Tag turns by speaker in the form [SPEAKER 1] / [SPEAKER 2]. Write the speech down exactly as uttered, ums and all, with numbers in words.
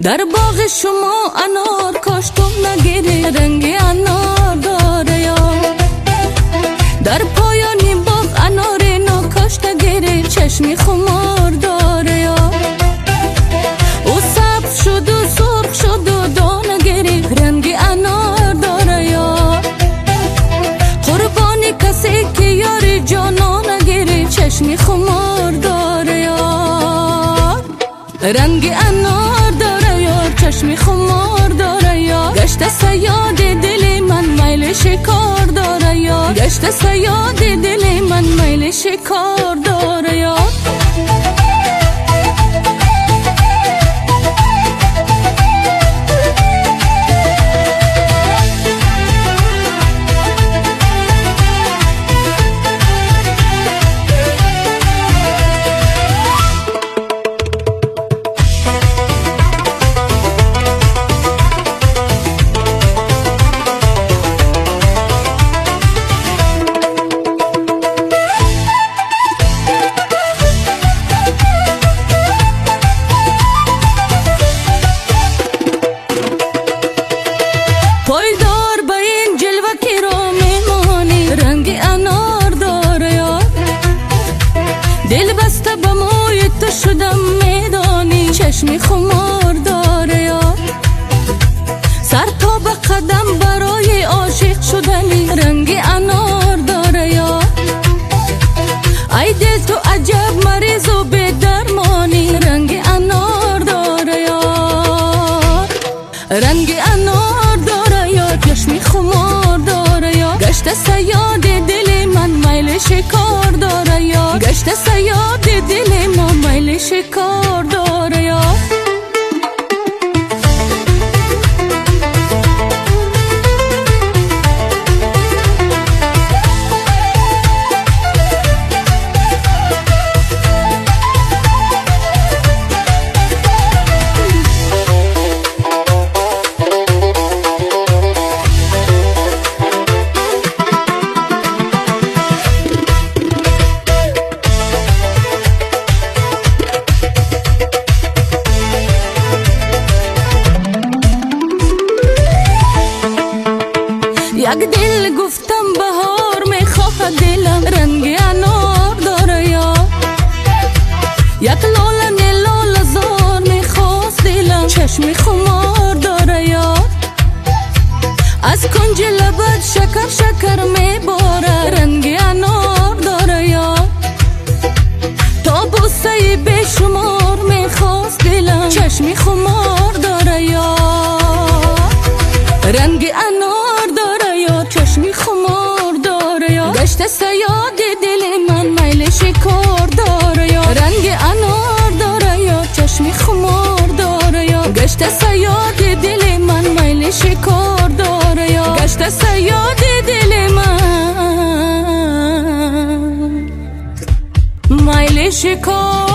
[SPEAKER 1] در باغ شما انار کاشتم نگیری رنگ انار داره یا در پایان باغ انار ناکاشت نگیری چشمی خمار داره یا او سبز شد و سرخ شد و دانه گیری رنگ انار داره یا قربانی کسی که یاری جانا نگیری چشمی خمار داره یا رنگ انار داره یا چشمی خمار داره یا گشت سیاد دل من میل شکار داره یا گشت سیاد دل من میل شکار داره یا پایدار به این جلوه کی را میمانی رنگ انار داره یا دل بسته به موی تو شدم میدانی چشمی خمار داره یا سر تا به قدم برای عاشق شدنی رنگ انار داره یا ای دل تو عجب مریض و به درمانی رنگ انار داره یا رنگ انار داره یا چشمی خمار داره یا گشت سیاد دل من میل شکار داره یا گشت سیاد دل من میل شکار داره یا یک دل گفتم بهار میخواد دلم رنگ انار داره یا یک لاله نیلال زار میخواست دلم چشمی خمار داره یا از کنج لبت شکر شکر میباره رنگ انار داره یا تا بوسه بیشمار میخواست دلم چشمی خمار داره یا رنگ انار داره یا چشمی خمار داره یا گشت سیاد دل من میل شکار داره یا رنگ انار داره یا چشمی خمار داره یا گشت سیاد دل من میل شکار داره یا گشت سیاد دل من میل شکار